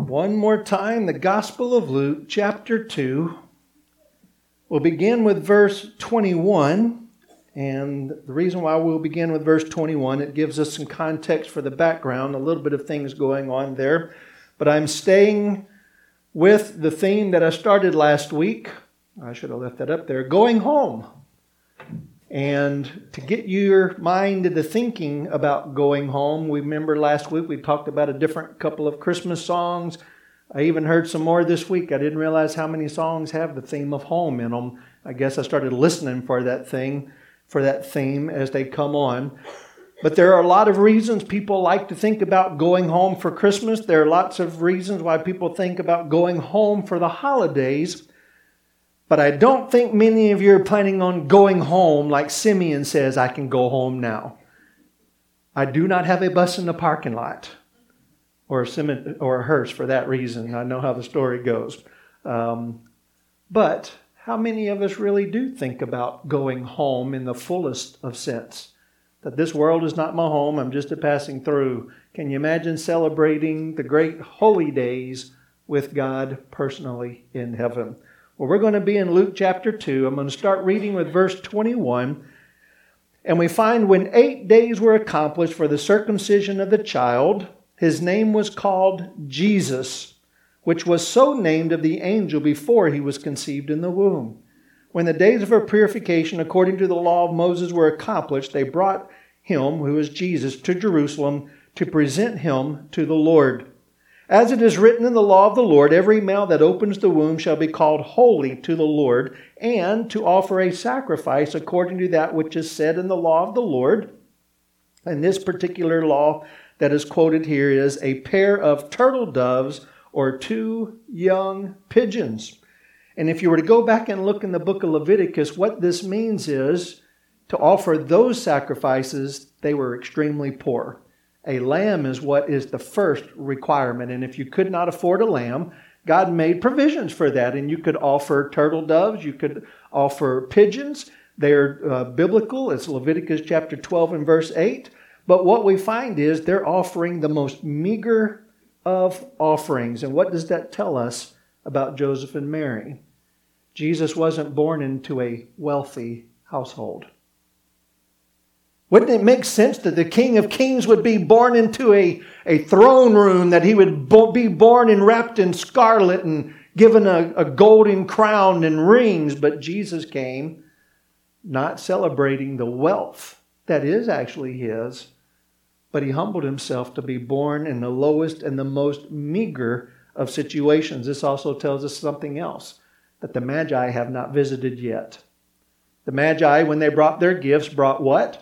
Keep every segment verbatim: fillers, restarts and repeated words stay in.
One more time, the Gospel of Luke, chapter two. We'll begin with verse twenty-one. And the reason why we'll begin with verse twenty-one, it gives us some context for the background, a little bit of things going on there. But I'm staying with the theme that I started last week. I should have left that up there. Going home. And to get your mind into thinking about going home, we remember last week we talked about a different couple of Christmas songs. I even heard some more this week. I didn't realize how many songs have the theme of home in them. I guess I started listening for that thing, for that theme as they come on. But there are a lot of reasons people like to think about going home for Christmas. There are lots of reasons why people think about going home for the holidays. But I don't think many of you are planning on going home like Simeon says, I can go home now. I do not have a bus in the parking lot. Or a, Simeon, or a hearse for that reason. I know how the story goes. Um, but how many of us really do think about going home in the fullest of sense? That this world is not my home, I'm just a passing through. Can you imagine celebrating the great holy days with God personally in heaven? Well, we're going to be in Luke chapter two. I'm going to start reading with verse twenty-one. And we find when eight days were accomplished for the circumcision of the child, his name was called Jesus, which was so named of the angel before he was conceived in the womb. When the days of her purification, according to the law of Moses, were accomplished, they brought him, who is Jesus, to Jerusalem to present him to the Lord. As it is written in the law of the Lord, every male that opens the womb shall be called holy to the Lord, and to offer a sacrifice according to that which is said in the law of the Lord. And this particular law that is quoted here is a pair of turtle doves or two young pigeons. And if you were to go back and look in the book of Leviticus, what this means is to offer those sacrifices, they were extremely poor. A lamb is what is the first requirement. And if you could not afford a lamb, God made provisions for that. And you could offer turtle doves. You could offer pigeons. They're uh, biblical. It's Leviticus chapter twelve and verse eight. But what we find is they're offering the most meager of offerings. And what does that tell us about Joseph and Mary? Jesus wasn't born into a wealthy household. Wouldn't it make sense that the King of Kings would be born into a, a throne room, that he would bo- be born and wrapped in scarlet and given a, a golden crown and rings? But Jesus came not celebrating the wealth that is actually his, but he humbled himself to be born in the lowest and the most meager of situations. This also tells us something else, that the Magi have not visited yet. The Magi, when they brought their gifts, brought what?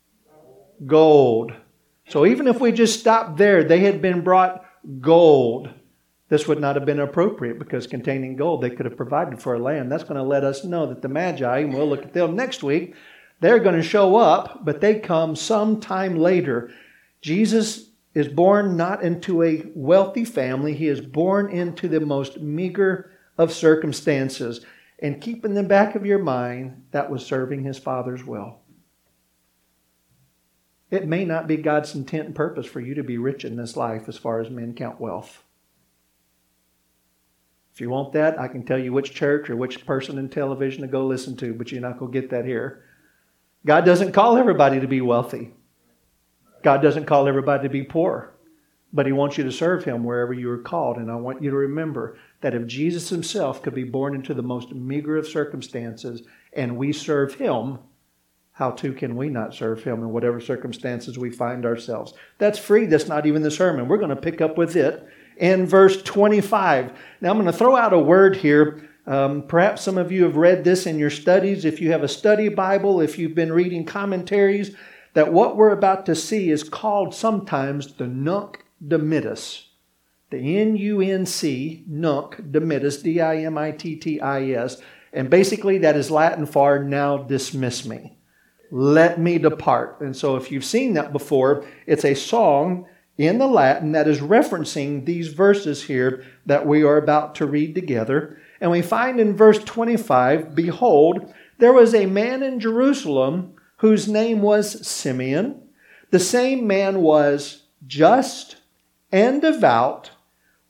Gold. So even if we just stopped there, they had been brought gold. This would not have been appropriate because containing gold, they could have provided for a lamb. That's going to let us know that the Magi, and we'll look at them next week, they're going to show up, but they come sometime later. Jesus is born not into a wealthy family. He is born into the most meager of circumstances. And keep in the back of your mind, that was serving his Father's will. It may not be God's intent and purpose for you to be rich in this life as far as men count wealth. If you want that, I can tell you which church or which person in television to go listen to, but you're not going to get that here. God doesn't call everybody to be wealthy. God doesn't call everybody to be poor. But he wants you to serve him wherever you are called. And I want you to remember that if Jesus himself could be born into the most meager of circumstances and we serve him, how too can we not serve him in whatever circumstances we find ourselves? That's free. That's not even the sermon. We're going to pick up with it in verse twenty-five. Now I'm going to throw out a word here. Um, perhaps some of you have read this in your studies. If you have a study Bible, if you've been reading commentaries, that what we're about to see is called sometimes the Nunc Dimittis. The N U N C, Nunc Dimittis, D I M I T T I S. And basically that is Latin for now dismiss me. Let me depart. And so if you've seen that before, it's a song in the Latin that is referencing these verses here that we are about to read together. And we find in verse twenty-five, behold, there was a man in Jerusalem whose name was Simeon. The same man was just and devout,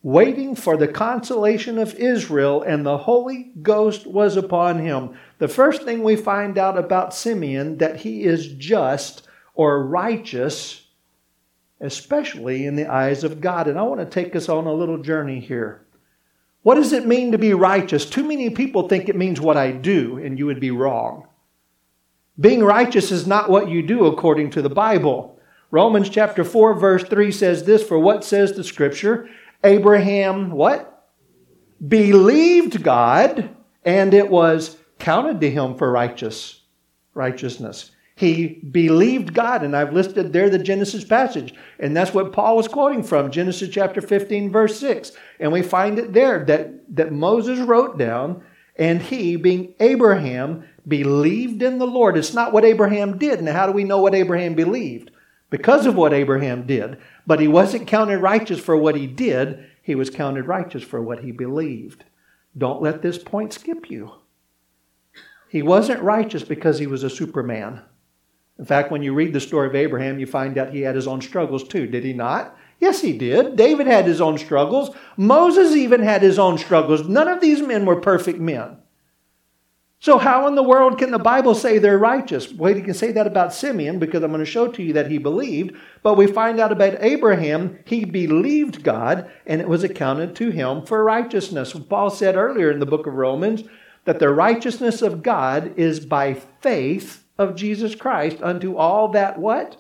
waiting for the consolation of Israel, and the Holy Ghost was upon him. The first thing we find out about Simeon, that he is just or righteous, especially in the eyes of God. And I want to take us on a little journey here. What does it mean to be righteous? Too many people think it means what I do, and you would be wrong. Being righteous is not what you do according to the Bible. Romans chapter four verse three says this, for what says the Scripture? Abraham, what? Believed God, and it was counted to him for righteous righteousness. He believed God, and I've listed there the Genesis passage, and that's what Paul was quoting from, Genesis chapter fifteen, verse six. And we find it there that, that Moses wrote down, and he, being Abraham, believed in the Lord. It's not what Abraham did. Now, how do we know what Abraham believed? Because of what Abraham did. But he wasn't counted righteous for what he did. He was counted righteous for what he believed. Don't let this point skip you. He wasn't righteous because he was a superman. In fact, when you read the story of Abraham, you find out he had his own struggles too. Did he not? Yes, he did. David had his own struggles. Moses even had his own struggles. None of these men were perfect men. So how in the world can the Bible say they're righteous? Well, you can say that about Simeon, because I'm going to show to you that he believed. But we find out about Abraham, he believed God, and it was accounted to him for righteousness. Paul said earlier in the book of Romans that the righteousness of God is by faith of Jesus Christ unto all that what?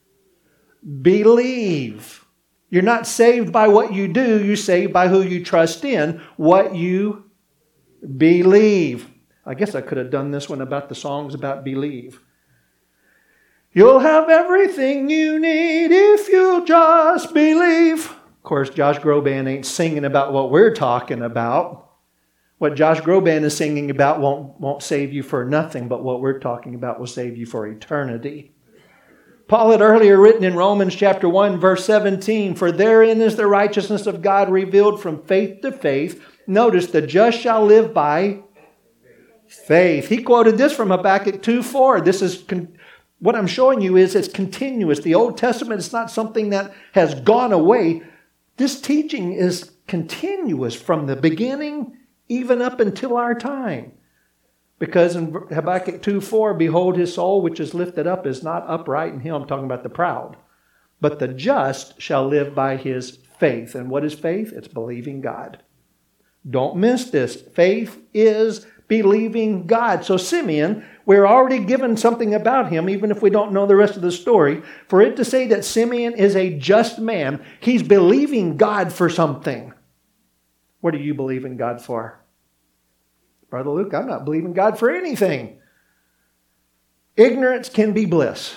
Believe. You're not saved by what you do. You're saved by who you trust in, what you believe. I guess I could have done this one about the songs about believe. You'll have everything you need if you just believe. Of course, Josh Groban ain't singing about what we're talking about. What Josh Groban is singing about won't, won't save you for nothing, but what we're talking about will save you for eternity. Paul had earlier written in Romans chapter one, verse seventeen, for therein is the righteousness of God revealed from faith to faith. Notice, the just shall live by faith. He quoted this from Habakkuk two four. This is, con- what I'm showing you is it's continuous. The Old Testament is not something that has gone away. This teaching is continuous from the beginning even up until our time. Because in Habakkuk two four, behold, his soul which is lifted up is not upright in him. I'm talking about the proud. But the just shall live by his faith. And what is faith? It's believing God. Don't miss this. Faith is believing God. So Simeon, we're already given something about him, even if we don't know the rest of the story. For it to say that Simeon is a just man, he's believing God for something. What do you believe in God for? Brother Luke, I'm not believing God for anything. Ignorance can be bliss.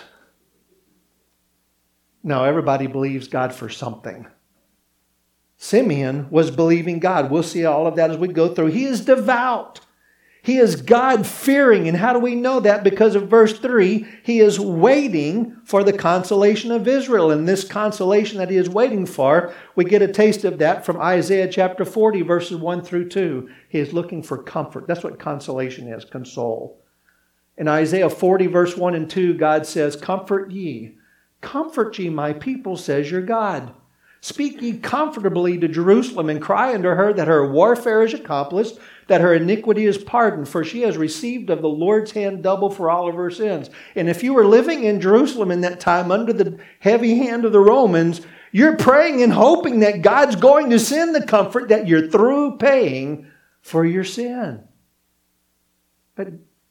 No, everybody believes God for something. Simeon was believing God. We'll see all of that as we go through. He is devout. He is God-fearing. And how do we know that? Because of verse three, he is waiting for the consolation of Israel. And this consolation that he is waiting for, we get a taste of that from Isaiah chapter forty, verses one through two. He is looking for comfort. That's what consolation is, console. In Isaiah forty, verse one and two, God says, comfort ye. Comfort ye, my people, says your God. Speak ye comfortably to Jerusalem, and cry unto her that her warfare is accomplished, that her iniquity is pardoned, for she has received of the Lord's hand double for all of her sins. And if you were living in Jerusalem in that time under the heavy hand of the Romans, you're praying and hoping that God's going to send the comfort that you're through paying for your sin. But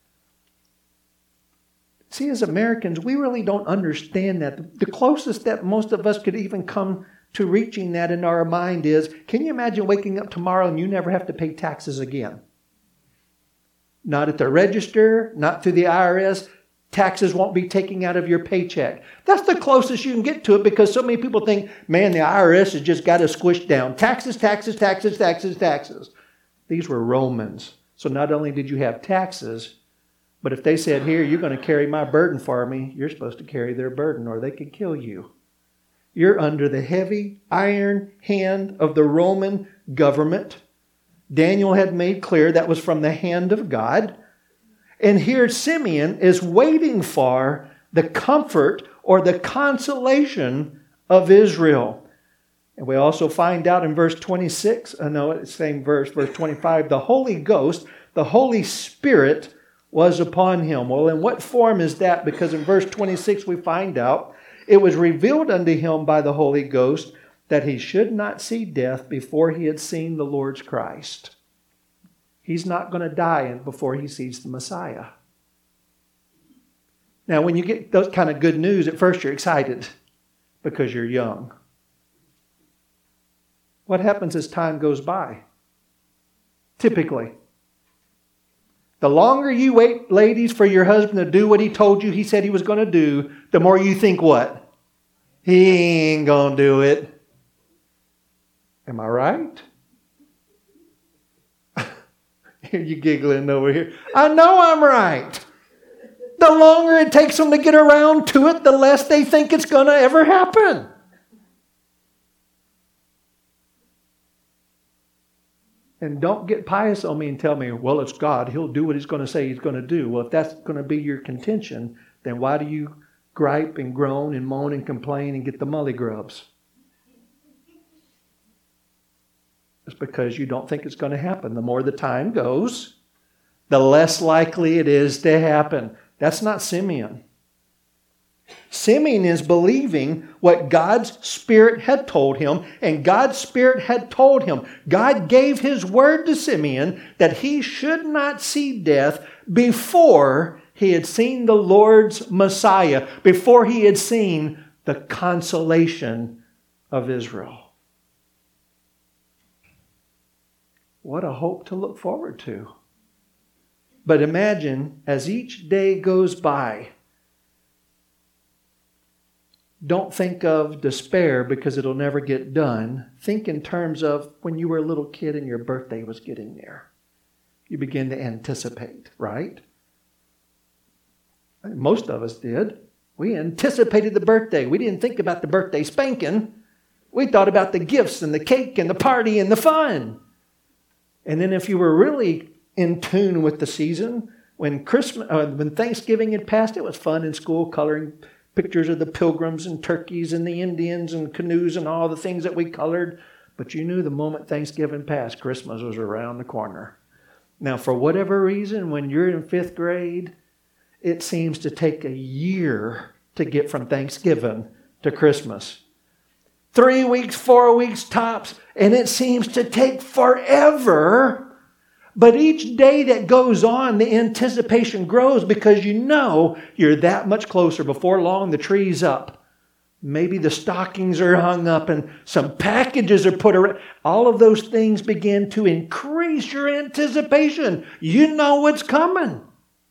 see, as Americans, we really don't understand that. The closest that most of us could even come to reaching that in our mind is, can you imagine waking up tomorrow and you never have to pay taxes again? Not at the register, not through the I R S. Taxes won't be taken out of your paycheck. That's the closest you can get to it, because so many people think, man, the I R S has just got us squished down. Taxes, taxes, taxes, taxes, taxes. These were Romans. So not only did you have taxes, but if they said, here, you're going to carry my burden for me, you're supposed to carry their burden or they could kill you. You're under the heavy iron hand of the Roman government. Daniel had made clear that was from the hand of God. And here Simeon is waiting for the comfort or the consolation of Israel. And we also find out in verse twenty-six, uh, no, it's the same verse, verse twenty-five, the Holy Ghost, the Holy Spirit was upon him. Well, in what form is that? Because in verse twenty-six we find out, it was revealed unto him by the Holy Ghost that he should not see death before he had seen the Lord's Christ. He's not going to die before he sees the Messiah. Now, when you get those kind of good news, at first you're excited because you're young. What happens as time goes by? Typically, the longer you wait, ladies, for your husband to do what he told you he said he was going to do, the more you think what? He ain't going to do it. Am I right? You giggling over here. I know I'm right. The longer it takes them to get around to it, the less they think it's going to ever happen. And don't get pious on me and tell me, well, it's God. He'll do what he's going to say he's going to do. Well, if that's going to be your contention, then why do you gripe and groan and moan and complain and get the mully grubs? It's because you don't think it's going to happen. The more the time goes, the less likely it is to happen. That's not Simeon. Simeon is believing what God's Spirit had told him, and God's Spirit had told him. God gave his word to Simeon that he should not see death before he had seen the Lord's Messiah, before he had seen the consolation of Israel. What a hope to look forward to. But imagine, as each day goes by, don't think of despair because it'll never get done. Think in terms of when you were a little kid and your birthday was getting there. You begin to anticipate, right? Most of us did. We anticipated the birthday. We didn't think about the birthday spanking. We thought about the gifts and the cake and the party and the fun. And then if you were really in tune with the season, when Christmas, uh, when Thanksgiving had passed, it was fun in school, coloring pictures of the pilgrims and turkeys and the Indians and canoes and all the things that we colored. But you knew the moment Thanksgiving passed, Christmas was around the corner. Now, for whatever reason, when you're in fifth grade, it seems to take a year to get from Thanksgiving to Christmas. Three weeks, four weeks tops, and it seems to take forever. But each day that goes on, the anticipation grows because you know you're that much closer. Before long, the tree's up. Maybe the stockings are hung up and some packages are put around. All of those things begin to increase your anticipation. You know what's coming.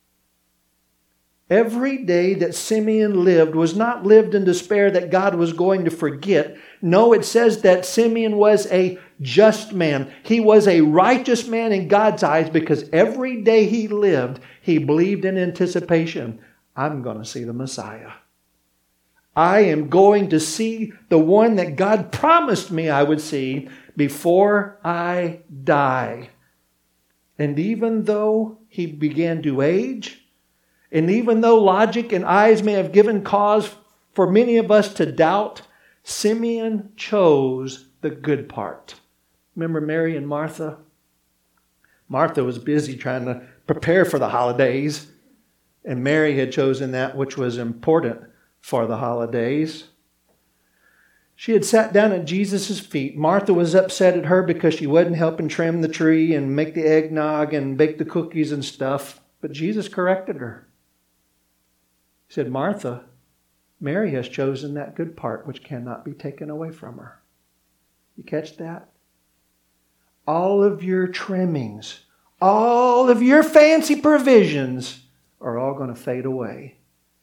Every day that Simeon lived was not lived in despair that God was going to forget. No, it says that Simeon was a just man. He was a righteous man in God's eyes because every day he lived, he believed in anticipation. I'm going to see the Messiah. I am going to see the one that God promised me I would see before I die. And even though he began to age, and even though logic and eyes may have given cause for many of us to doubt, Simeon chose the good part. Remember Mary and Martha? Martha was busy trying to prepare for the holidays, and Mary had chosen that which was important for the holidays. She had sat down at Jesus' feet. Martha was upset at her because she wasn't helping trim the tree and make the eggnog and bake the cookies and stuff, but Jesus corrected her. He said, Martha, Mary has chosen that good part which cannot be taken away from her. You catch that? All of your trimmings, all of your fancy provisions are all going to fade away.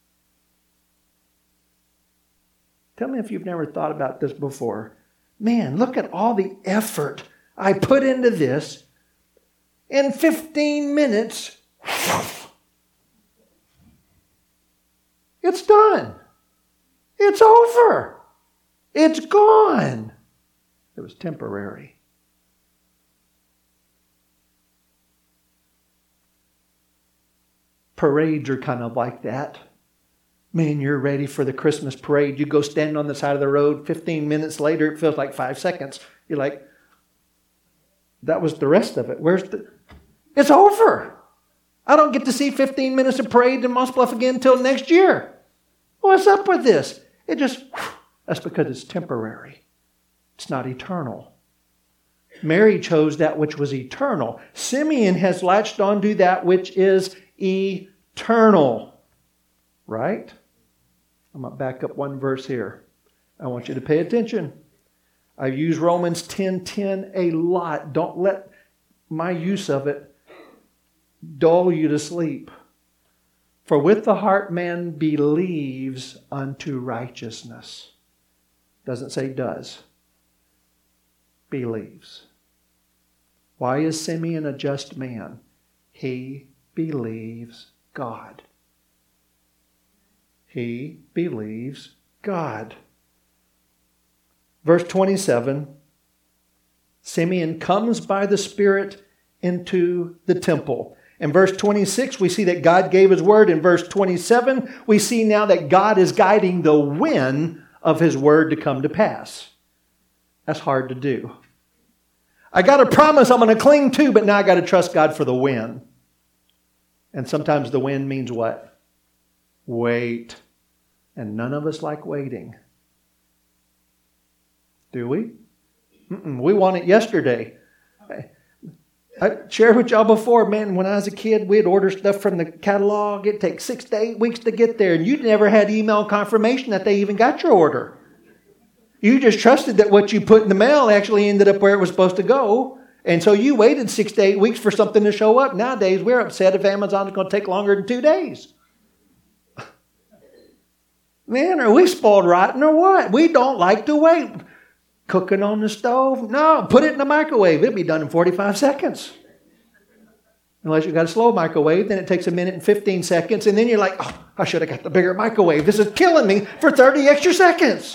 Tell me if you've never thought about this before. Man, look at all the effort I put into this. In fifteen minutes, it's done. It's over. It's gone. It was temporary. Parades are kind of like that. Man, you're ready for the Christmas parade. You go stand on the side of the road. fifteen minutes later, it feels like five seconds. You're like, that was the rest of it. Where's the... It's over. I don't get to see fifteen minutes of parade in Moss Bluff again until next year. What's up with this? It just... That's because it's temporary. It's not eternal. Mary chose that which was eternal. Simeon has latched onto that which is eternal. Right? I'm going to back up one verse here. I want you to pay attention. I've used Romans ten ten a lot. Don't let my use of it dull you to sleep. For with the heart man believes unto righteousness. Doesn't say does. Believes. Why is Simeon a just man? He believes God. He believes God. Verse twenty-seven, Simeon comes by the Spirit into the temple. In verse twenty-six, we see that God gave His word. In verse twenty-seven, we see now that God is guiding the when of His word to come to pass. That's hard to do. I got a promise I'm going to cling to, but now I got to trust God for the when. And sometimes the when means what? Wait. And none of us like waiting. Do we? Mm-mm, we want it yesterday. I, I shared with y'all before, man, when I was a kid, we'd order stuff from the catalog. It'd take six to eight weeks to get there. And you never had email confirmation that they even got your order. You just trusted that what you put in the mail actually ended up where it was supposed to go. And so you waited six to eight weeks for something to show up. Nowadays, we're upset if Amazon's going to take longer than two days. Man, are we spoiled rotten or what? We don't like to wait. Cooking on the stove? No, put it in the microwave. It'll be done in forty-five seconds. Unless you've got a slow microwave, then it takes a minute and fifteen seconds. And then you're like, oh, I should have got the bigger microwave. This is killing me for thirty extra seconds.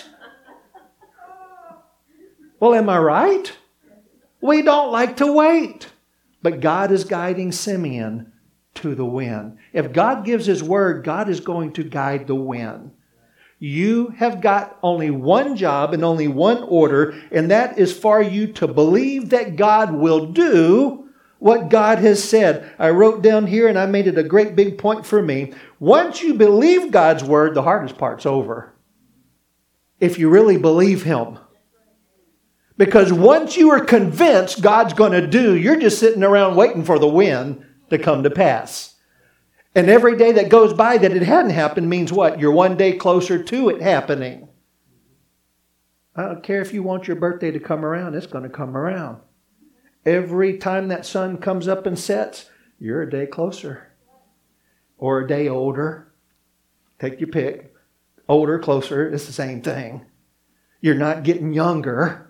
Well, am I right? We don't like to wait. But God is guiding Simeon to the when. If God gives His word, God is going to guide the when. You have got only one job and only one order, and that is for you to believe that God will do what God has said. I wrote down here, and I made it a great big point for me. Once you believe God's word, the hardest part's over. If you really believe Him. Because once you are convinced God's going to do, you're just sitting around waiting for the when to come to pass. And every day that goes by that it hadn't happened means what? You're one day closer to it happening. I don't care if you want your birthday to come around, it's going to come around. Every time that sun comes up and sets, you're a day closer. Or a day older. Take your pick. Older, closer, it's the same thing. You're not getting younger.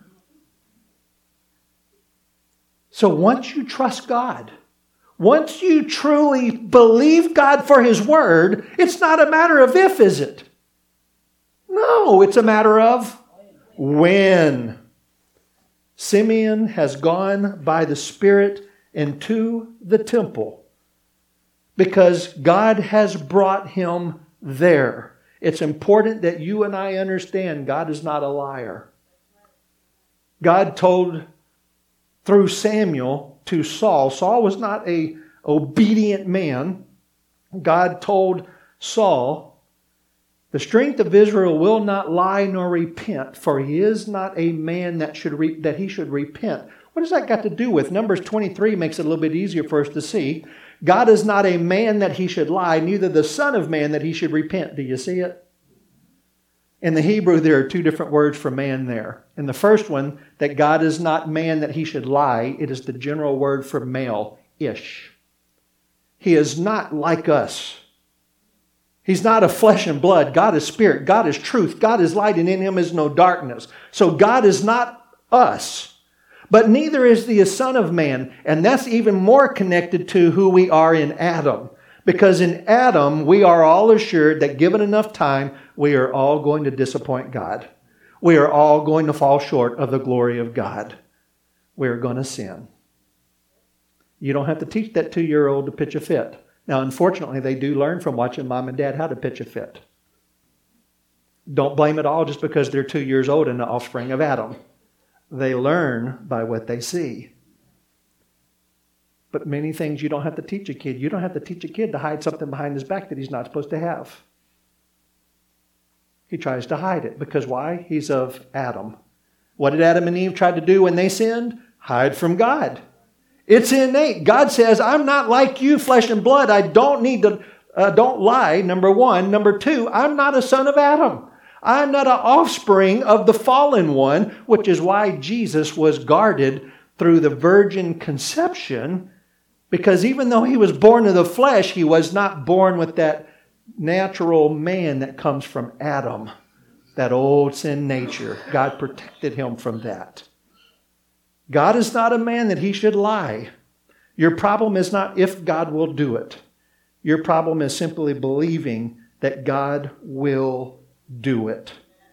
So once you trust God, once you truly believe God for His word, it's not a matter of if, is it? No, it's a matter of when. Simeon has gone by the Spirit into the temple because God has brought him there. It's important that you and I understand God is not a liar. God told through Samuel to Saul. Saul was not an obedient man. God told Saul, the strength of Israel will not lie nor repent, for he is not a man that should re- that he should repent. What does that got to do with? Numbers twenty-three makes it a little bit easier for us to see. God is not a man that he should lie, neither the son of man that he should repent. Do you see it? In the Hebrew, there are two different words for man there. In the first one, that God is not man that he should lie, it is the general word for male, ish. He is not like us. He's not of flesh and blood. God is spirit. God is truth. God is light, and in him is no darkness. So God is not us. But neither is the Son of Man. And that's even more connected to who we are in Adam. Because in Adam, we are all assured that given enough time, we are all going to disappoint God. We are all going to fall short of the glory of God. We are going to sin. You don't have to teach that two-year-old to pitch a fit. Now, unfortunately, they do learn from watching mom and dad how to pitch a fit. Don't blame it all just because they're two years old and the offspring of Adam. They learn by what they see. But many things you don't have to teach a kid. You don't have to teach a kid to hide something behind his back that he's not supposed to have. He tries to hide it. Because why? He's of Adam. What did Adam and Eve try to do when they sinned? Hide from God. It's innate. God says, I'm not like you, flesh and blood. I don't need to, uh, don't lie, number one. Number two, I'm not a son of Adam. I'm not an offspring of the fallen one, which is why Jesus was guarded through the virgin conception, because even though he was born of the flesh, he was not born with that natural man that comes from Adam, that old sin nature. God protected him from that. God is not a man that he should lie. Your problem is not if God will do it. Your problem is simply believing that God will do it.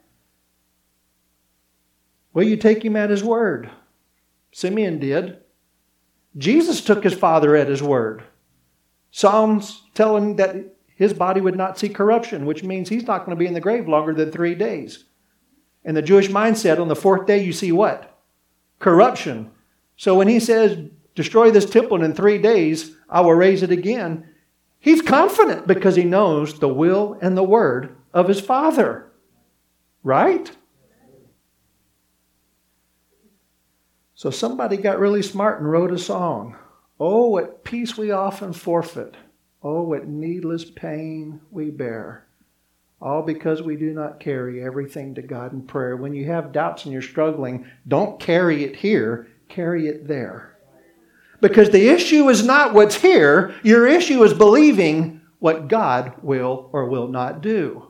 Will you take him at his word? Simeon did. Jesus took his father at his word. Psalms telling that his body would not see corruption, which means he's not going to be in the grave longer than three days. In the Jewish mindset, on the fourth day you see what? Corruption. So when he says, destroy this temple and in three days I will raise it again, he's confident because he knows the will and the word of his Father. Right? So somebody got really smart and wrote a song. Oh, what peace we often forfeit. Oh, what needless pain we bear. All because we do not carry everything to God in prayer. When you have doubts and you're struggling, don't carry it here, carry it there. Because the issue is not what's here. Your issue is believing what God will or will not do.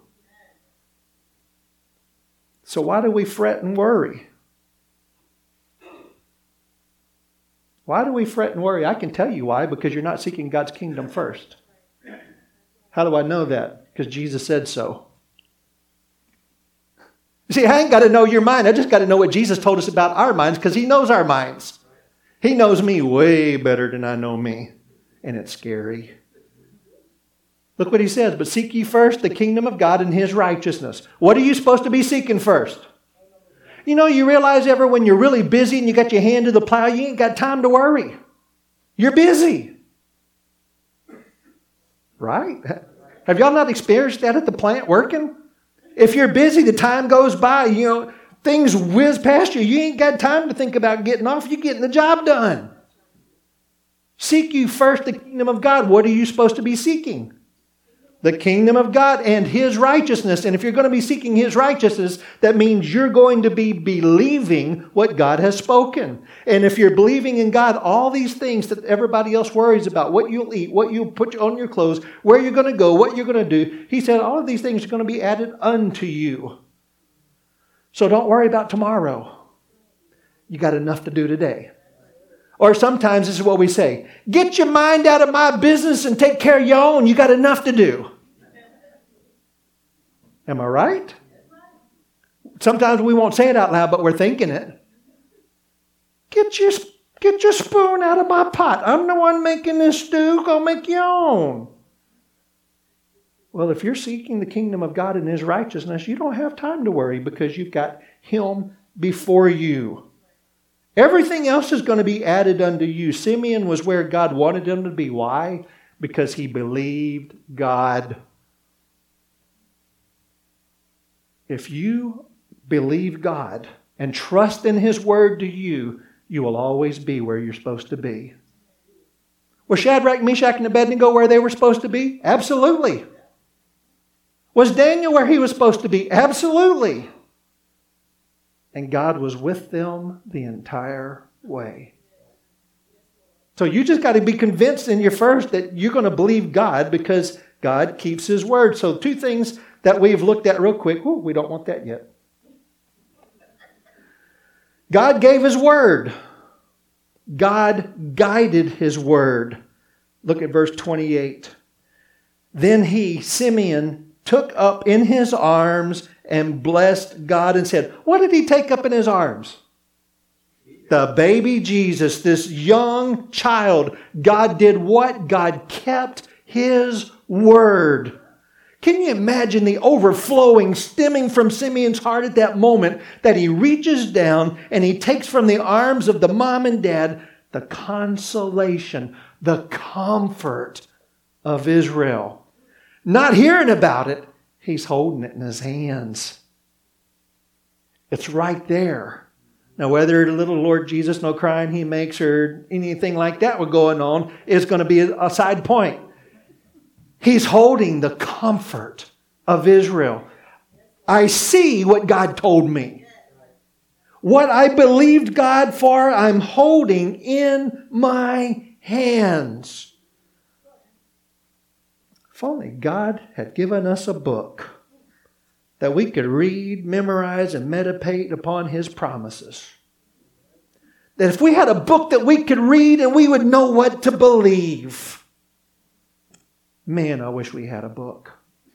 So why do we fret and worry? Why do we fret and worry? I can tell you why, because you're not seeking God's kingdom first. How do I know that? Because Jesus said so. See, I ain't got to know your mind. I just got to know what Jesus told us about our minds, because he knows our minds. He knows me way better than I know me. And it's scary. Look what he says. But seek ye first the kingdom of God and his righteousness. What are you supposed to be seeking first? You know, you realize ever when you're really busy and you got your hand to the plow, you ain't got time to worry. You're busy. Right? Have y'all not experienced that at the plant working? If you're busy, the time goes by, you know, things whiz past you. You ain't got time to think about getting off. You're getting the job done. Seek you first the kingdom of God. What are you supposed to be seeking? The kingdom of God and his righteousness. And if you're going to be seeking his righteousness, that means you're going to be believing what God has spoken. And if you're believing in God, all these things that everybody else worries about, what you'll eat, what you'll put on your clothes, where you're going to go, what you're going to do, he said all of these things are going to be added unto you. So don't worry about tomorrow. You got enough to do today. Or sometimes this is what we say. Get your mind out of my business and take care of your own. You got enough to do. Am I right? Sometimes we won't say it out loud, but we're thinking it. Get your, get your spoon out of my pot. I'm the one making this stew. Go make your own. Well, if you're seeking the kingdom of God and his righteousness, you don't have time to worry because you've got him before you. Everything else is going to be added unto you. Simeon was where God wanted him to be. Why? Because he believed God. If you believe God and trust in his word to you, you will always be where you're supposed to be. Were Shadrach, Meshach, and Abednego where they were supposed to be? Absolutely. Was Daniel where he was supposed to be? Absolutely. And God was with them the entire way. So you just got to be convinced in your first that you're going to believe God because God keeps his word. So two things that we've looked at real quick. Ooh, we don't want that yet. God gave his word. God guided his word. Look at verse twenty-eight. Then he, Simeon, took up in his arms and blessed God and said, what did he take up in his arms? The baby Jesus, this young child. God did what? God kept his word. Can you imagine the overflowing stemming from Simeon's heart at that moment that he reaches down and he takes from the arms of the mom and dad the consolation, the comfort of Israel. Not hearing about it, he's holding it in his hands. It's right there. Now, whether the little Lord Jesus, no crying he makes or anything like that was going on is going to be a side point. He's holding the comfort of Israel. I see what God told me. What I believed God for, I'm holding in my hands. If only God had given us a book that we could read, memorize, and meditate upon His promises. That if we had a book that we could read and we would know what to believe. Man, I wish we had a book.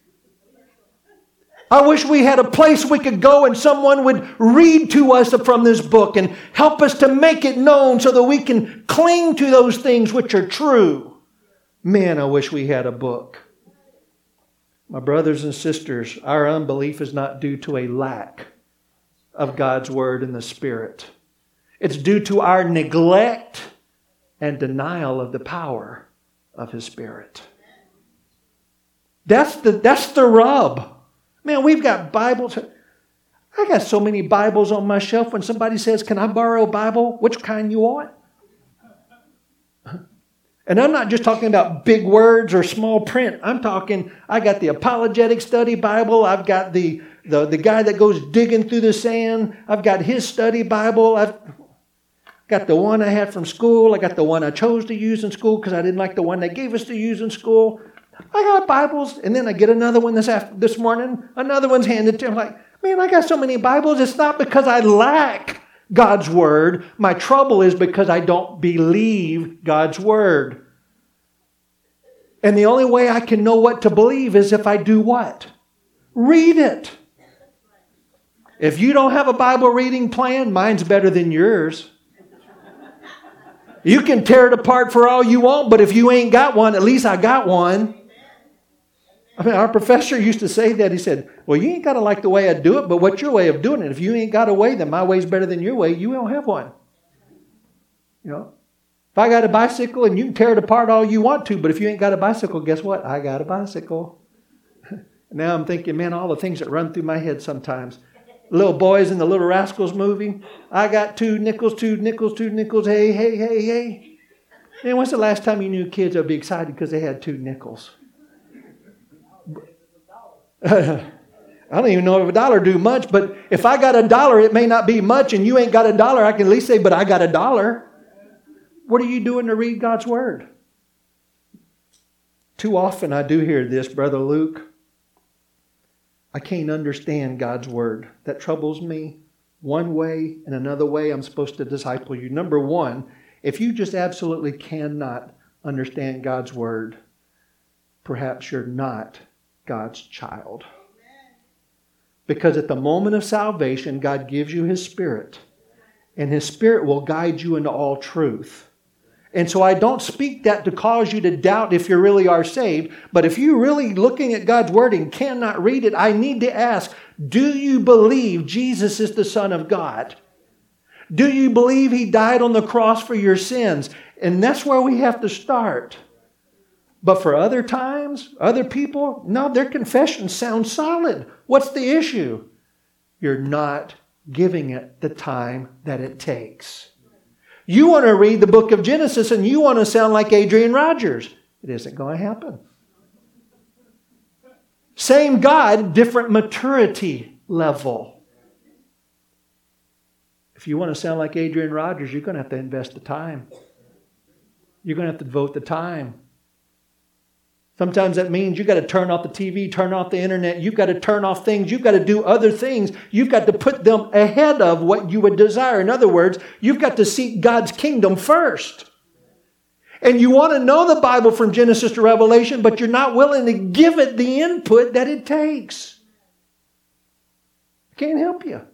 I wish we had a place we could go and someone would read to us from this book and help us to make it known so that we can cling to those things which are true. Man, I wish we had a book. My brothers and sisters, our unbelief is not due to a lack of God's Word and the Spirit. It's due to our neglect and denial of the power of His Spirit. That's the, that's the rub. Man, we've got Bibles. I got so many Bibles on my shelf. When somebody says, can I borrow a Bible? Which kind you want? And I'm not just talking about big words or small print. I'm talking, I got the Apologetic Study Bible. I've got the, the, the guy that goes digging through the sand. I've got his study Bible. I've got the one I had from school. I got the one I chose to use in school because I didn't like the one they gave us to use in school. I got Bibles, and then I get another one this after, this morning. Another one's handed to me. I'm like, man, I got so many Bibles. It's not because I lack God's Word. My trouble is because I don't believe God's Word. And the only way I can know what to believe is if I do what? Read it. If you don't have a Bible reading plan, mine's better than yours. You can tear it apart for all you want, but if you ain't got one, at least I got one. I mean, our professor used to say that. He said, well, you ain't got to like the way I do it, but what's your way of doing it? If you ain't got a way, then my way's better than your way. You don't have one. You know, if I got a bicycle and you can tear it apart all you want to, but if you ain't got a bicycle, guess what? I got a bicycle. Now I'm thinking, man, all the things that run through my head sometimes. Little boys in the Little Rascals movie. I got two nickels, two nickels, two nickels. Hey, hey, hey, hey. Man, when's the last time you knew kids would be excited because they had two nickels? I don't even know if a dollar do much, but if I got a dollar, it may not be much, and you ain't got a dollar, I can at least say, but I got a dollar. What are you doing to read God's Word? Too often I do hear this, Brother Luke. I can't understand God's Word. That troubles me. One way and another way I'm supposed to disciple you. Number one, if you just absolutely cannot understand God's Word, perhaps you're not God's child. Because at the moment of salvation, God gives you His Spirit. And His Spirit will guide you into all truth. And so I don't speak that to cause you to doubt if you really are saved. But if you're really looking at God's Word and cannot read it, I need to ask, do you believe Jesus is the Son of God? Do you believe He died on the cross for your sins? And that's where we have to start. But for other times, other people, no, their confession sounds solid. What's the issue? You're not giving it the time that it takes. You want to read the book of Genesis and you want to sound like Adrian Rogers. It isn't going to happen. Same God, different maturity level. If you want to sound like Adrian Rogers, you're going to have to invest the time. You're going to have to devote the time. Sometimes that means you've got to turn off the T V, turn off the internet. You've got to turn off things. You've got to do other things. You've got to put them ahead of what you would desire. In other words, you've got to seek God's kingdom first. And you want to know the Bible from Genesis to Revelation, but you're not willing to give it the input that it takes. I can't help you.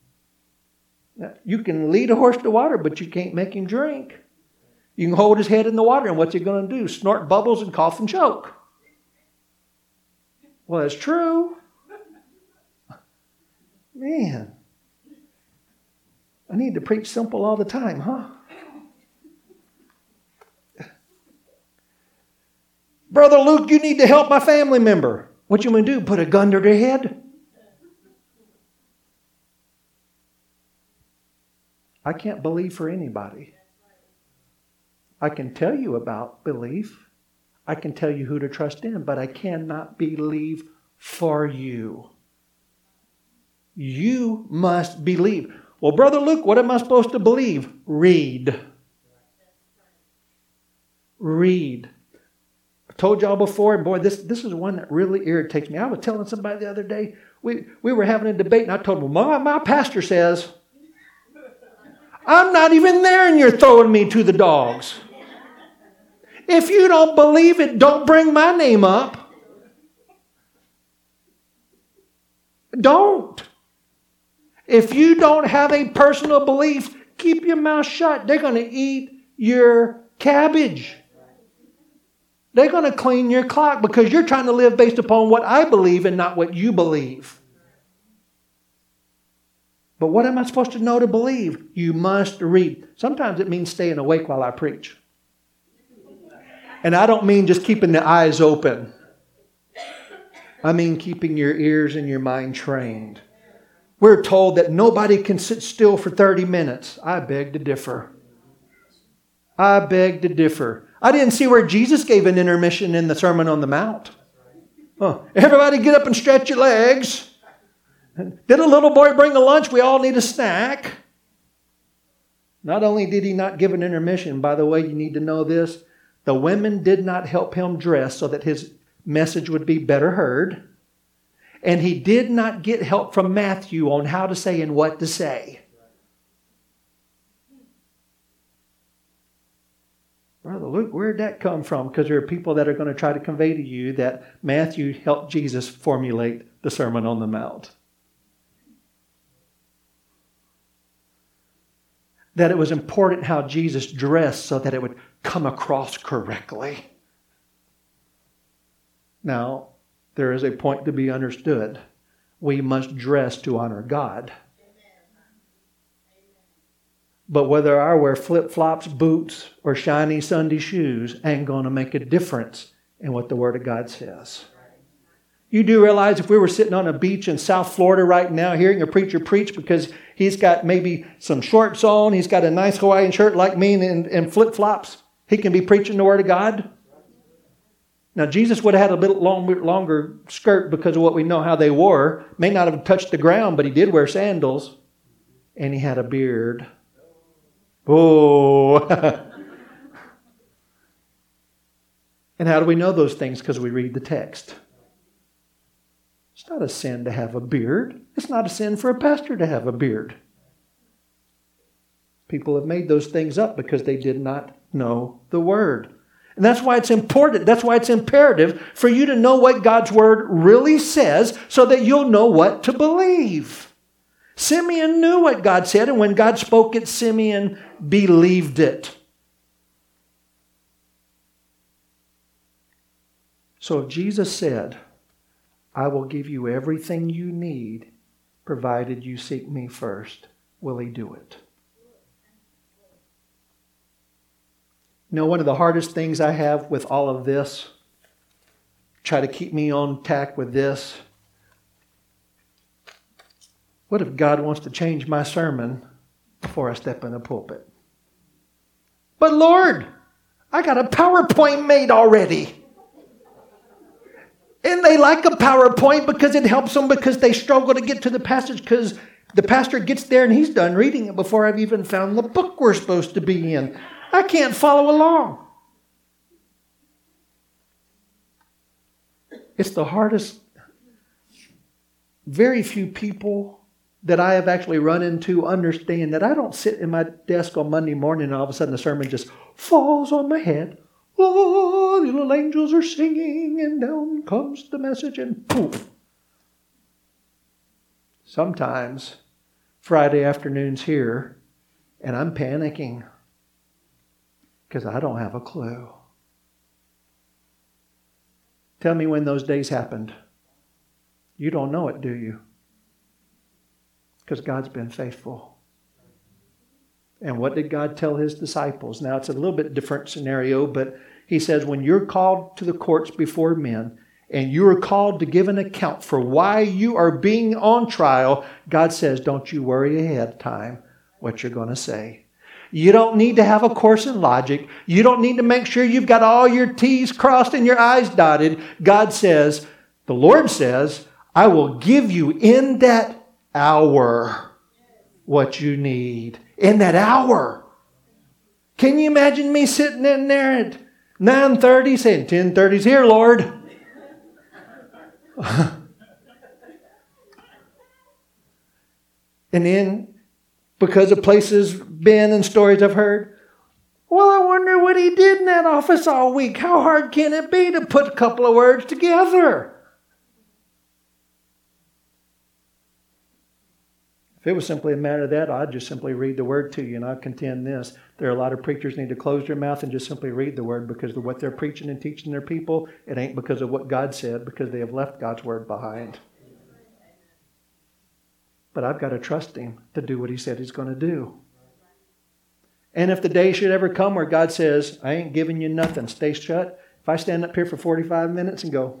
You can lead a horse to water, but you can't make him drink. You can hold his head in the water, and what's he going to do? Snort bubbles and cough and choke. Well, it's true. Man, I need to preach simple all the time, huh? Brother Luke, you need to help my family member. What you want to do? Put a gun to their head? I can't believe for anybody. I can tell you about belief. I can tell you who to trust in, but I cannot believe for you. You must believe. Well, Brother Luke, what am I supposed to believe? Read. Read. I told y'all before, and boy, this, this is one that really irritates me. I was telling somebody the other day, we, we were having a debate, and I told them, my, my pastor says, I'm not even there and you're throwing me to the dogs. If you don't believe it, don't bring my name up. Don't. If you don't have a personal belief, keep your mouth shut. They're going to eat your cabbage. They're going to clean your clock because you're trying to live based upon what I believe and not what you believe. But what am I supposed to know to believe? You must read. Sometimes it means staying awake while I preach. And I don't mean just keeping the eyes open. I mean keeping your ears and your mind trained. We're told that nobody can sit still for thirty minutes. I beg to differ. I beg to differ. I didn't see where Jesus gave an intermission in the Sermon on the Mount. Oh, everybody get up and stretch your legs. Did a little boy bring a lunch? We all need a snack. Not only did he not give an intermission, by the way, you need to know this. The women did not help him dress so that his message would be better heard. And he did not get help from Matthew on how to say and what to say. Brother Luke, where'd that come from? Because there are people that are going to try to convey to you that Matthew helped Jesus formulate the Sermon on the Mount. That it was important how Jesus dressed so that it would come across correctly. Now, there is a point to be understood. We must dress to honor God. But whether I wear flip-flops, boots, or shiny Sunday shoes ain't going to make a difference in what the Word of God says. You do realize if we were sitting on a beach in South Florida right now hearing a preacher preach because he's got maybe some shorts on, he's got a nice Hawaiian shirt like me and, and flip-flops, he can be preaching the Word of God? Now, Jesus would have had a little longer, longer skirt because of what we know how they wore. May not have touched the ground, but he did wear sandals. And he had a beard. Oh. And how do we know those things? Because we read the text. It's not a sin to have a beard. It's not a sin for a pastor to have a beard. People have made those things up because they did not know the Word. And that's why it's important. That's why it's imperative for you to know what God's Word really says so that you'll know what to believe. Simeon knew what God said, and when God spoke it, Simeon believed it. So if Jesus said, I will give you everything you need, provided you seek me first, will he do it? You know, one of the hardest things I have with all of this, try to keep me on tack with this. What if God wants to change my sermon before I step in the pulpit? But Lord, I got a PowerPoint made already. And they like a PowerPoint because it helps them because they struggle to get to the passage because the pastor gets there and he's done reading it before I've even found the book we're supposed to be in. I can't follow along. It's the hardest. Very few people that I have actually run into understand that I don't sit in my desk on Monday morning and all of a sudden the sermon just falls on my head. Oh, the little angels are singing and down comes the message and poof. Sometimes Friday afternoons here and I'm panicking. Because I don't have a clue. Tell me when those days happened. You don't know it, do you? Because God's been faithful. And what did God tell his disciples? Now, it's a little bit different scenario, but he says, when you're called to the courts before men, and you are called to give an account for why you are being on trial, God says, don't you worry ahead of time what you're going to say. You don't need to have a course in logic. You don't need to make sure you've got all your T's crossed and your I's dotted. God says, the Lord says, I will give you in that hour what you need. In that hour. Can you imagine me sitting in there at nine thirty saying, ten thirty's here, Lord. And then, because of places been and stories I've heard, well, I wonder what he did in that office all week. How hard can it be to put a couple of words together? If it was simply a matter of that, I'd just simply read the word to you, and I'd contend this. There are a lot of preachers need to close their mouth and just simply read the word, because of what they're preaching and teaching their people, it ain't because of what God said, because they have left God's word behind. But I've got to trust him to do what he said he's going to do. And if the day should ever come where God says, I ain't giving you nothing, stay shut. If I stand up here for forty-five minutes and go,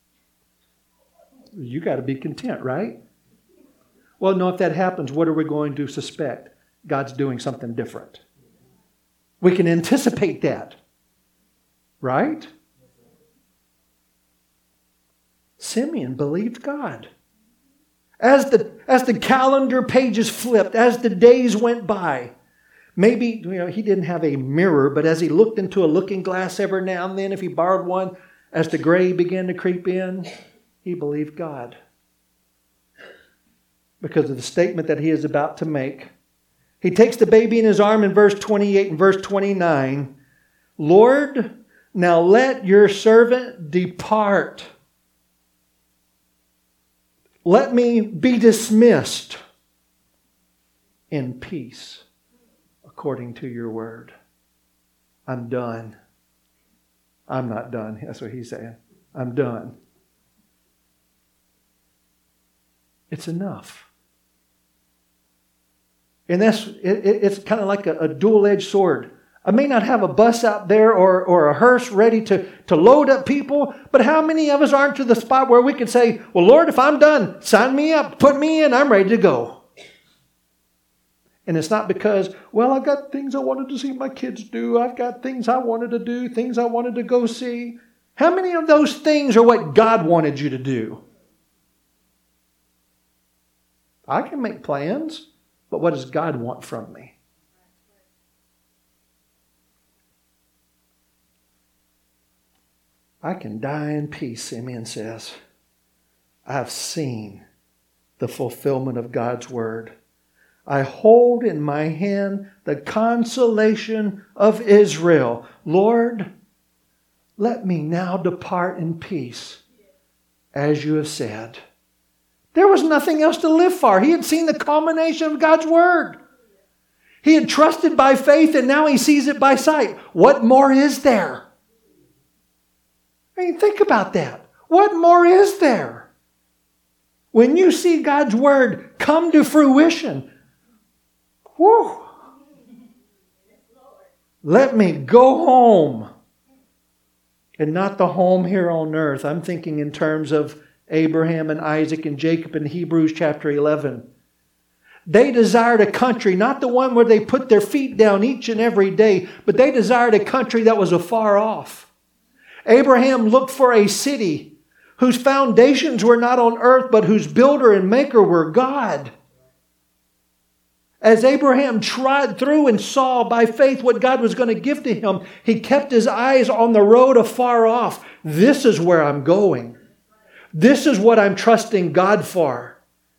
you got to be content, right? Well, no, if that happens, what are we going to suspect? God's doing something different. We can anticipate that. Right? Simeon believed God. As the, as the calendar pages flipped, as the days went by, maybe, you know, he didn't have a mirror, but as he looked into a looking glass every now and then, if he borrowed one, as the gray began to creep in, he believed God. Because of the statement that he is about to make. He takes the baby in his arm in verse twenty-eight and verse twenty-nine. Lord, now let your servant depart. Let me be dismissed in peace according to your word. I'm done. I'm not done. That's what he's saying. I'm done. It's enough. And that's it, it's kind of like a, a dual-edged sword. I may not have a bus out there or, or a hearse ready to, to load up people, but how many of us aren't to the spot where we can say, well, Lord, if I'm done, sign me up, put me in, I'm ready to go. And it's not because, well, I've got things I wanted to see my kids do. I've got things I wanted to do, things I wanted to go see. How many of those things are what God wanted you to do? I can make plans, but what does God want from me? I can die in peace, Simeon says. I've seen the fulfillment of God's word. I hold in my hand the consolation of Israel. Lord, let me now depart in peace, as you have said. There was nothing else to live for. He had seen the culmination of God's word. He had trusted by faith, and now he sees it by sight. What more is there? I mean, think about that. What more is there? When you see God's word come to fruition, whew, let me go home. And not the home here on earth. I'm thinking in terms of Abraham and Isaac and Jacob in Hebrews chapter eleven. They desired a country, not the one where they put their feet down each and every day, but they desired a country that was afar off. Abraham looked for a city whose foundations were not on earth, but whose builder and maker were God. As Abraham trod through and saw by faith what God was going to give to him, he kept his eyes on the road afar off. This is where I'm going. This is what I'm trusting God for.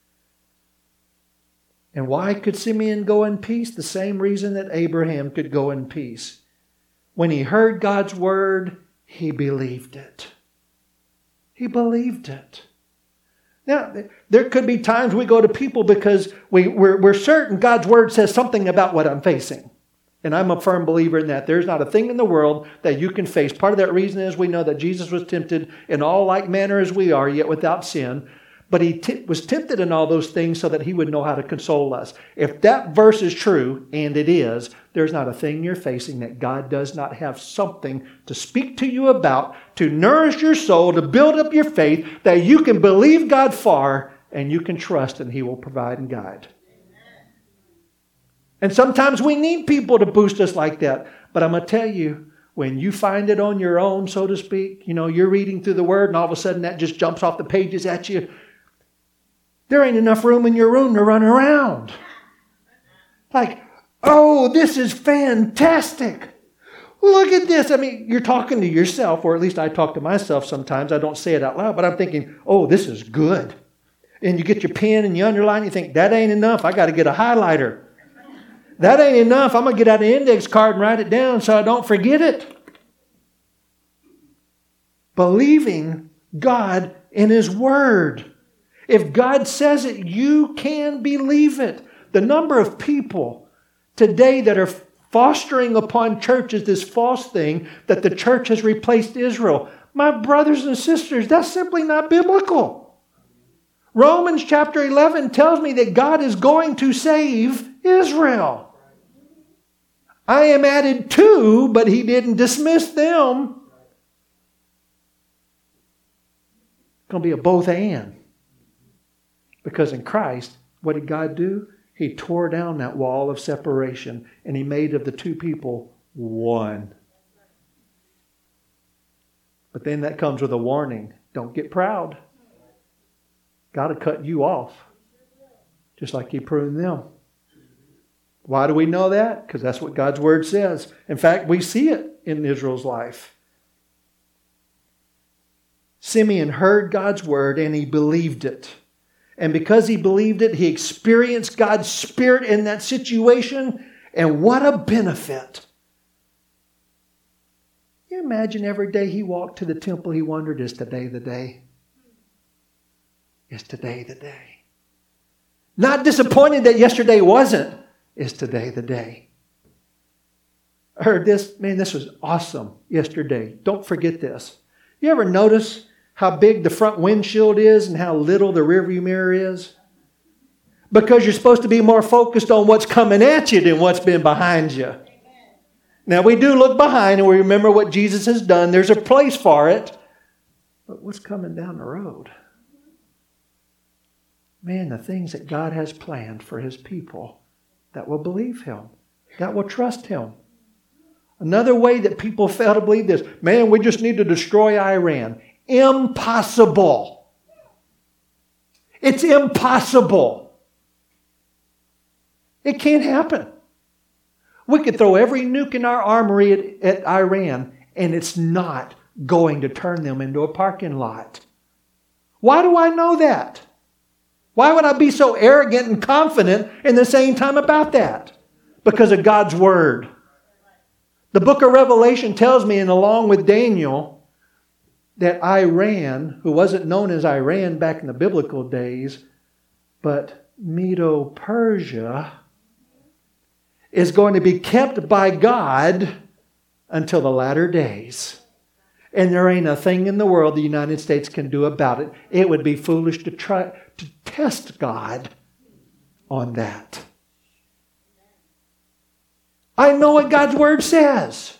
And why could Simeon go in peace? The same reason that Abraham could go in peace. When he heard God's word, he believed it. He believed it. Now, there could be times we go to people because we, we're, we're certain God's word says something about what I'm facing. And I'm a firm believer in that. There's not a thing in the world that you can face. Part of that reason is we know that Jesus was tempted in all like manner as we are, yet without sin. But he t- was tempted in all those things so that he would know how to console us. If that verse is true, and it is, there's not a thing you're facing that God does not have something to speak to you about, to nourish your soul, to build up your faith, that you can believe God for, and you can trust, and He will provide and guide. And sometimes we need people to boost us like that. But I'm going to tell you, when you find it on your own, so to speak, you know, you're reading through the Word and all of a sudden that just jumps off the pages at you. There ain't enough room in your room to run around. Like, oh, this is fantastic. Look at this. I mean, you're talking to yourself, or at least I talk to myself sometimes. I don't say it out loud, but I'm thinking, oh, this is good. And you get your pen and you underline, you think, that ain't enough. I got to get a highlighter. That ain't enough. I'm going to get out an index card and write it down so I don't forget it. Believing God in His Word. If God says it, you can believe it. The number of people today that are fostering upon churches this false thing that the church has replaced Israel. My brothers and sisters, that's simply not biblical. Romans chapter eleven tells me that God is going to save Israel. I am added to, but He didn't dismiss them. It's going to be a both and. Because in Christ, what did God do? He tore down that wall of separation and He made of the two people one. But then that comes with a warning. Don't get proud. God will cut you off. Just like He pruned them. Why do we know that? Because that's what God's Word says. In fact, we see it in Israel's life. Simeon heard God's Word and he believed it. And because he believed it, he experienced God's Spirit in that situation. And what a benefit. Can you imagine every day he walked to the temple, he wondered, is today the day? Is today the day? Not disappointed that yesterday wasn't. Is today the day? I heard this, man, this was awesome yesterday. Don't forget this. You ever notice how big the front windshield is and how little the rearview mirror is? Because you're supposed to be more focused on what's coming at you than what's been behind you. Now, we do look behind and we remember what Jesus has done. There's a place for it. But what's coming down the road? Man, the things that God has planned for His people that will believe Him, that will trust Him. Another way that people fail to believe this, man, we just need to destroy Iran. Impossible. It's impossible. It can't happen. We could throw every nuke in our armory at, at Iran, and it's not going to turn them into a parking lot. Why do I know that? Why would I be so arrogant and confident in the same time about that? Because of God's Word. The book of Revelation tells me, and along with Daniel, that Iran, who wasn't known as Iran back in the biblical days, but Medo-Persia, is going to be kept by God until the latter days. And there ain't a thing in the world the United States can do about it. It would be foolish to try to test God on that. I know what God's Word says.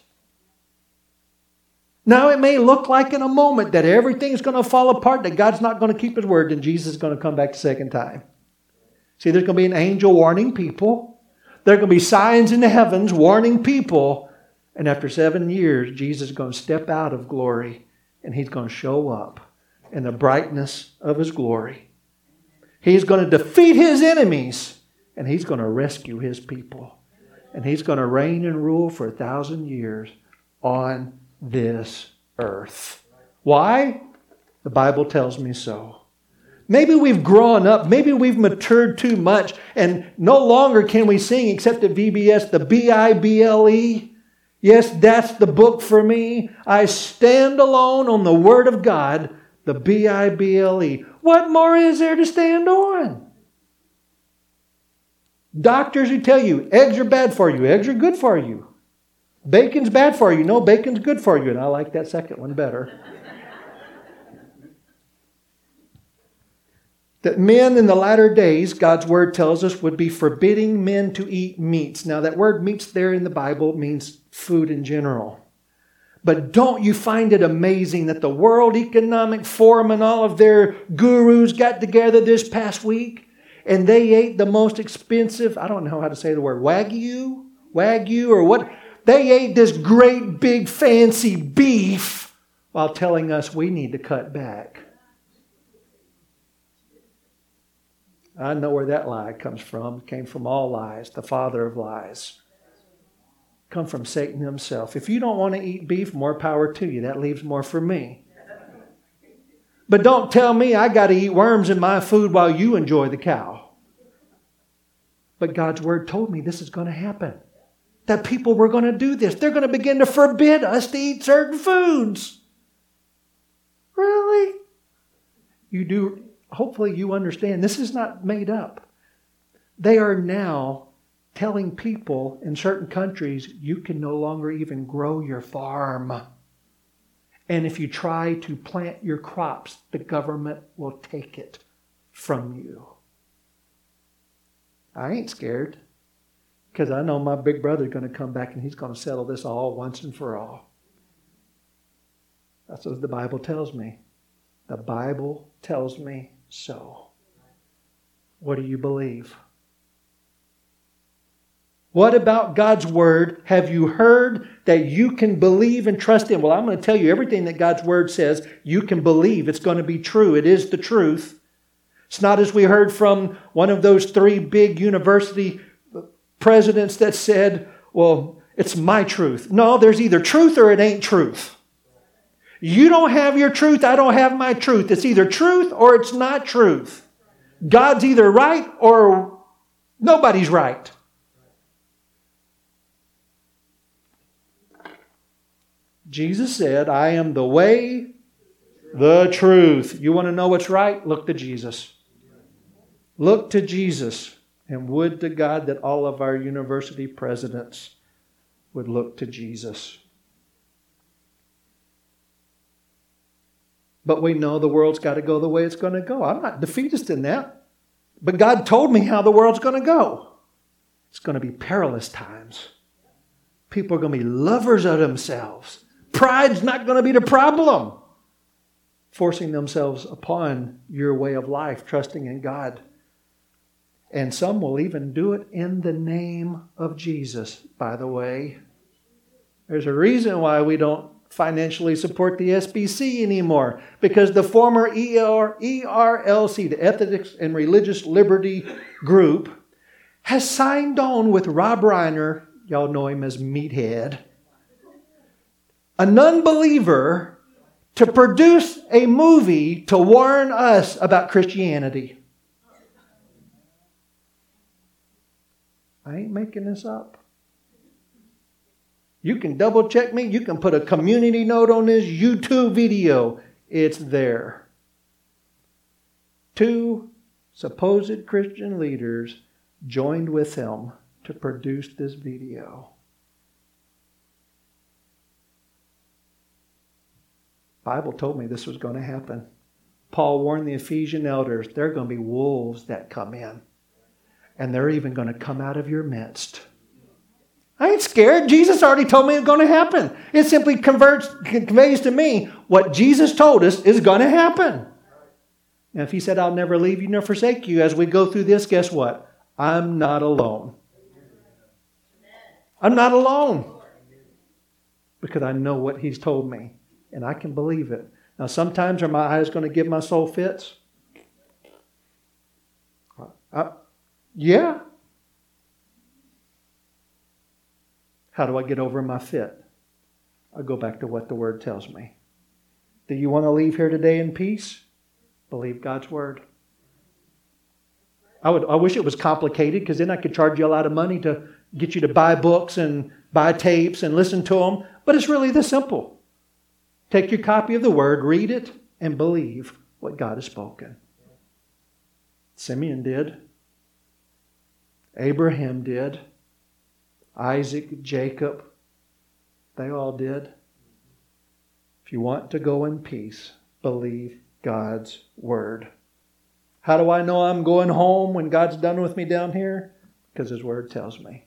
Now it may look like in a moment that everything's going to fall apart, that God's not going to keep His Word, and Jesus is going to come back the second time. See, there's going to be an angel warning people. There are going to be signs in the heavens warning people. And after seven years, Jesus is going to step out of glory and He's going to show up in the brightness of His glory. He's going to defeat His enemies and He's going to rescue His people. And He's going to reign and rule for a thousand years on this earth. Why? The Bible tells me so. Maybe we've grown up. Maybe we've matured too much and no longer can we sing except at V B S the B I B L E. Yes, that's the book for me. I stand alone on the Word of God, the B I B L E. What more is there to stand on? Doctors who tell you eggs are bad for you, eggs are good for you. Bacon's bad for you, no, bacon's good for you. And I like that second one better. that men in the latter days, God's word tells us, would be forbidding men to eat meats. Now that word meats there in the Bible means food in general. But don't you find it amazing that the World Economic Forum and all of their gurus got together this past week and they ate the most expensive, I don't know how to say the word, Wagyu? Wagyu or what? They ate this great big fancy beef while telling us we need to cut back. I know where that lie comes from. It came from all lies, the father of lies. Come from Satan himself. If you don't want to eat beef, more power to you. That leaves more for me. But don't tell me I got to eat worms in my food while you enjoy the cow. But God's word told me this is going to happen. That people were going to do this. They're going to begin to forbid us to eat certain foods. Really? You do. Hopefully you understand this is not made up. They are now telling people in certain countries you can no longer even grow your farm. And if you try to plant your crops, the government will take it from you. I ain't scared because I know my big brother's going to come back and he's going to settle this all once and for all. That's what the Bible tells me. The Bible tells me so. What do you believe? What about God's word have you heard that you can believe and trust in? Well, I'm going to tell you everything that God's word says you can believe. It's going to be true. It is the truth. It's not as we heard from one of those three big university presidents that said, well, it's my truth. No, there's either truth or it ain't truth. You don't have your truth, I don't have my truth. It's either truth or it's not truth. God's either right or nobody's right. Jesus said, I am the way, the truth. You want to know what's right? Look to Jesus. Look to Jesus. And would to God that all of our university presidents would look to Jesus. But we know the world's got to go the way it's going to go. I'm not defeatist in that. But God told me how the world's going to go. It's going to be perilous times. People are going to be lovers of themselves. Pride's not going to be the problem. Forcing themselves upon your way of life, trusting in God. And some will even do it in the name of Jesus, by the way. There's a reason why we don't financially support the S B C anymore. Because the former E R L C, the Ethics and Religious Liberty Group, has signed on with Rob Reiner, y'all know him as Meathead, a non-believer, to produce a movie to warn us about Christianity. I ain't making this up. You can double check me. You can put a community note on this YouTube video. It's there. Two supposed Christian leaders joined with him to produce this video. The Bible told me this was going to happen. Paul warned the Ephesian elders, there are going to be wolves that come in. And they're even going to come out of your midst. I ain't scared. Jesus already told me it's going to happen. It simply converts, conveys to me what Jesus told us is going to happen. And if he said, I'll never leave you nor forsake you as we go through this, guess what? I'm not alone. I'm not alone. Because I know what he's told me. And I can believe it. Now, sometimes are my eyes going to give my soul fits? Uh, yeah. How do I get over my fit? I go back to what the Word tells me. Do you want to leave here today in peace? Believe God's Word. I would. I wish it was complicated because then I could charge you a lot of money to get you to buy books and buy tapes and listen to them. But it's really this simple. Take your copy of the Word, read it, and believe what God has spoken. Simeon did. Abraham did. Isaac, Jacob, they all did. If you want to go in peace, believe God's Word. How do I know I'm going home when God's done with me down here? Because His Word tells me.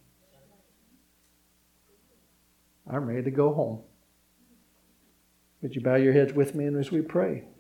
I'm ready to go home. Would you bow your heads with me as we pray?